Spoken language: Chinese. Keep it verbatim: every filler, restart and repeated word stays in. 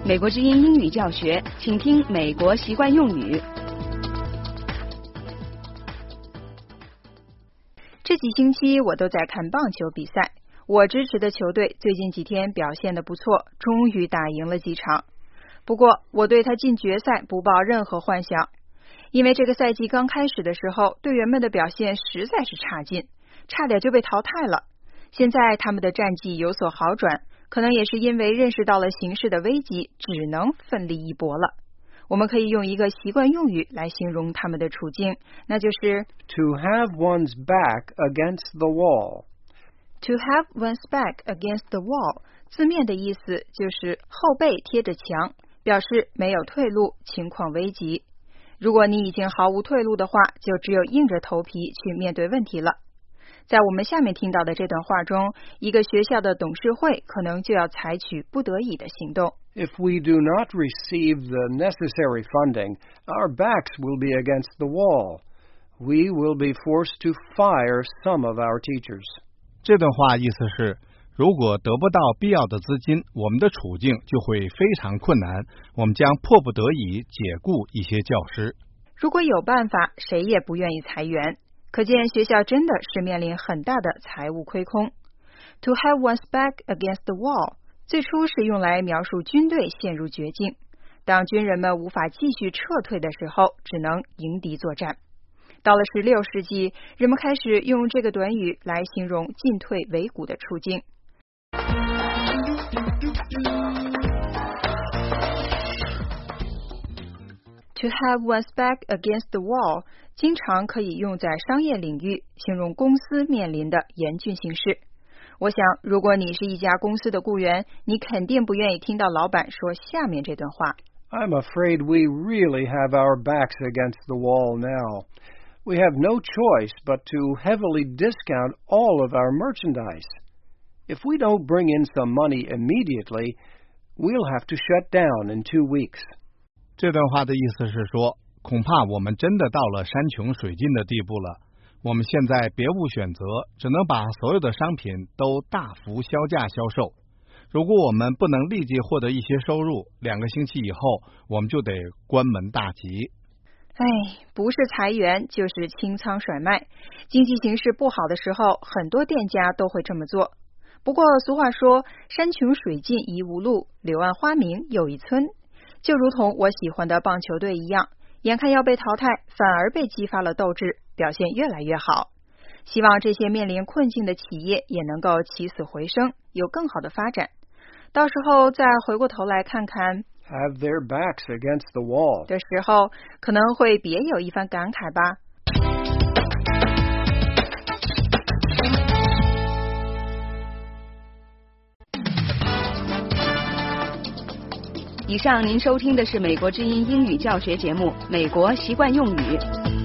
美国之音英语教学，请听美国习惯用语。这几星期我都在看棒球比赛，我支持的球队最近几天表现得不错，终于打赢了几场。不过我对他进决赛不抱任何幻想，因为这个赛季刚开始的时候，队员们的表现实在是差劲，差点就被淘汰了。现在他们的战绩有所好转，可能也是因为认识到了形势的危机，只能奋力一搏了。我们可以用一个习惯用语来形容他们的处境，那就是 To have one's back against the wall. To have one's back against the wall 字面的意思就是后背贴着墙，表示没有退路，情况危急。如果你已经毫无退路的话，就只有硬着头皮去面对问题了。在我们下面听到的这段话中，一个学校的董事会可能就要采取不得已的行动。 If we do not receive the necessary funding, our backs will be against the wall. We will be forced to fire some of our teachers. 这段话意思是，如果得不到必要的资金，我们的处境就会非常困难，我们将迫不得已解雇一些教师。 如果有办法，谁也不愿意裁员。可见学校真的是面临很大的财务亏空。To have one's back against the wall 最初是用来描述军队陷入绝境，当军人们无法继续撤退的时候，只能迎敌作战。到了十六世纪，人们开始用这个短语来形容进退维谷的处境。To have one's back against the wall 经常可以用在商业领域，形容公司面临的严峻形势。我想，如果你是一家公司的雇员，你肯定不愿意听到老板说下面这段话。 I'm afraid we really have our backs against the wall now. We have no choice but to heavily discount all of our merchandise. If we don't bring in some money immediately, we'll have to shut down in two weeks. 这段话的意思是说，恐怕我们真的到了山穷水尽的地步了。我们现在别无选择，只能把所有的商品都大幅销价销售。如果我们不能立即获得一些收入，两个星期以后我们就得关门大吉。 哎，不是裁员就是清仓甩卖。经济形势不好的时候，很多店家都会这么做。不过俗话说，山穷水尽疑无路，柳暗花明又一村。就如同我喜欢的棒球队一样，眼看要被淘汰，反而被激发了斗志，表现越来越好。希望这些面临困境的企业也能够起死回生，有更好的发展。到时候再回过头来看看 Have their backs against the wall 的时候，可能会别有一番感慨吧。以上您收听的是美国之音英语教学节目《美国习惯用语》。